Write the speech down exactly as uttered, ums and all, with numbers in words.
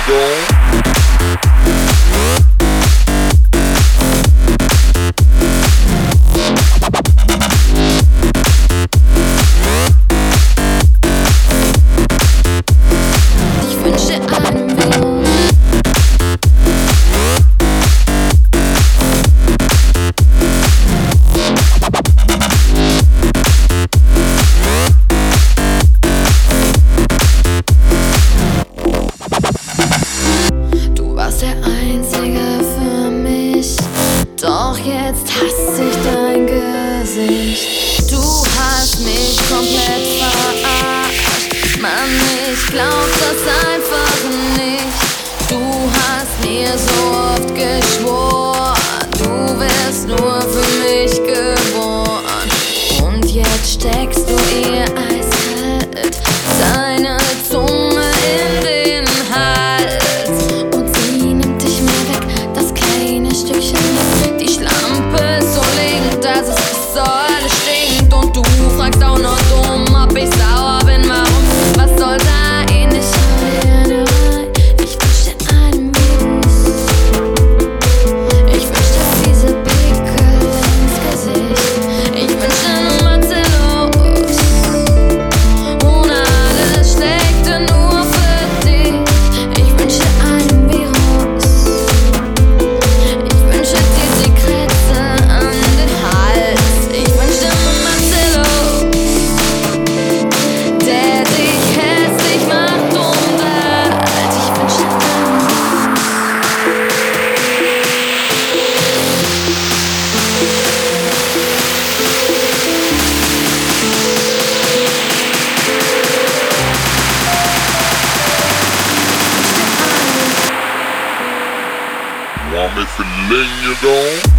Doch jetzt hasse ich dein Gesicht. Du hast mich komplett verarscht. Mann, ich glaub das einfach nicht. Du hast mir so oft geschworen, du wärst nur für mich geboren. Und jetzt steckst du ihr eiskalt deine Zunge in den Hals. Und sie nimmt dich mir weg, das kleine Stückchen. Die Schlampe ist so links, dass es bis zur Hölle stinkt. Und du fragst auch noch dumm, ob ich sauer bin, warum? Was soll sein? Ich hau dir rein. Ich wünsch dir einen Virus. Ich wünsch dir diese Pickel ins Gesicht. Ich wünsch dir einen Marcellus. Und alles Schlechte nur für dich. Ich wünsch dir einen Virus. Ich wünsche dir die Krätze an den Hals. Ich wünsch dir einen Marcellus, der dich hässlich macht und alt. Ich wünsch dir einen Want me for letting you go?